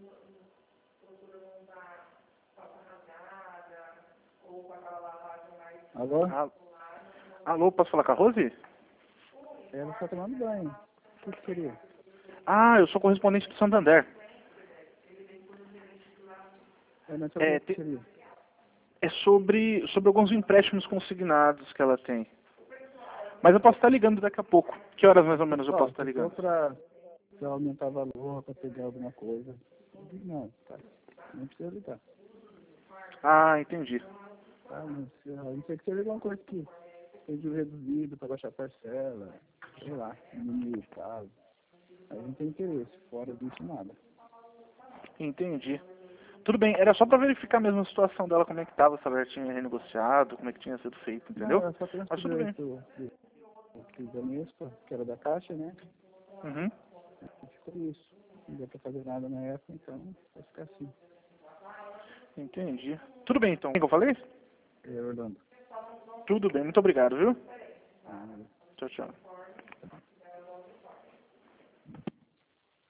Alô? Alô, posso falar com a Rose? Ela está tomando banho. O que seria? Ah, eu sou correspondente do Santander. Não sei o que seria. É sobre alguns empréstimos consignados que ela tem. Mas eu posso estar ligando daqui a pouco. Que horas mais ou menos eu posso estar ligando? Se for pra aumentar valor, para pegar alguma coisa. Não, tá. Não precisa ligar. Ah, entendi. Tá, mas a não ser que seja alguma coisa que seja reduzido para baixar parcela, sei lá, diminuir o prazo. Aí não tem interesse, fora disso nada. Entendi. Tudo bem, era só para verificar mesmo a situação dela, como é que estava, se ela já tinha renegociado, como é que tinha sido feito, entendeu? Não, é só Mas tudo bem. transferir o Banespa, que era da Caixa, né? Uhum. E ficou isso. Não deu para fazer nada na época, então vai ficar assim. Entendi. Tudo bem, então. O que eu falei? Orlando. Tudo bem, muito obrigado, viu? Ah, Tchau, tchau.